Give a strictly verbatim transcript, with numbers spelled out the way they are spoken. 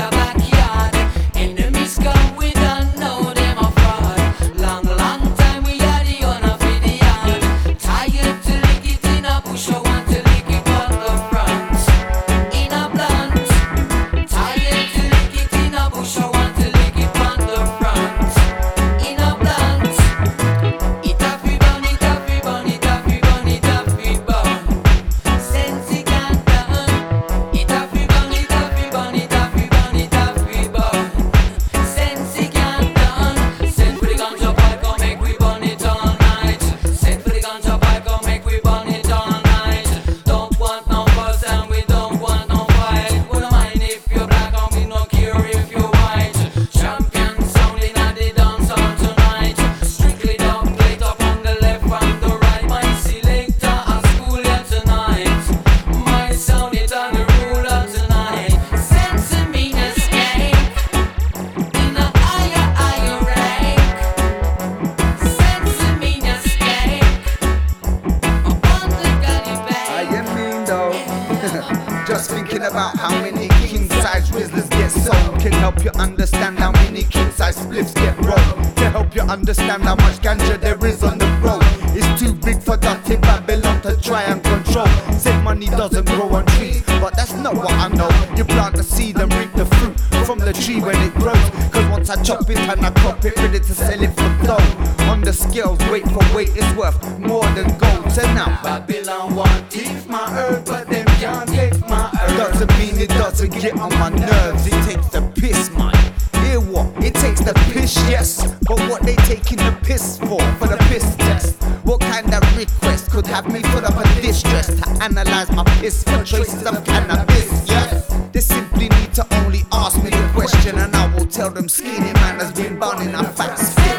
a backyard. Enemies come, we don't know them a fraud. Long, long time we are the owner for the yard. Tired to lick it in a bush, I want to lick it on the front. In a blunt. Tired to lick it in a bush, I want to lick it on the front. In a blunt. It a fi bun, it a fi bun, it a fi bun, it a fi bun. Sense it can't done. It a fi bun, it a fi bun, it a fi bun, it a fi bun. Sense it can't done. Send for the ganja pipe, come make we burn it all night. Send for the ganja pipe, come make we burn it all night. Don't want no fuss and we don't want no fight. We don't mind if you're black and we no care if you're white. Champion sounding at the dance hall tonight. Strictly dub plate up on the left and the right. My selector at school here tonight. My sound it on the ruler tonight. Sense of me escape in a higher, higher rank. Sense of me escape upon the gully I bank. am mean though. Just thinking about how many king size rizzlers get sold can help you understand how many king size spliffs get rolled. To help you understand how much ganja there is on the road. It's too big for dirty Babylon to try and control. Said money doesn't grow on trees, but that's not what I know. You plant the seed and reap the fruit from the tree when it grows. Cause once I chop it and I crop it, ready to sell it for dough. On the scales, weight for weight is worth more than gold. So now Babylon want teeth my herb, but them can't take my herb. Doesn't mean it doesn't get on my nerves. It takes the piss, man. Hear what? It takes the piss, yes. But what they taking the piss for? For the piss test. What kind of request could have me put up a distress to analyze my piss for traces of cannabis? Yes. They simply need to only ask me the question, and I will tell them skinny man has been burning a fat skin.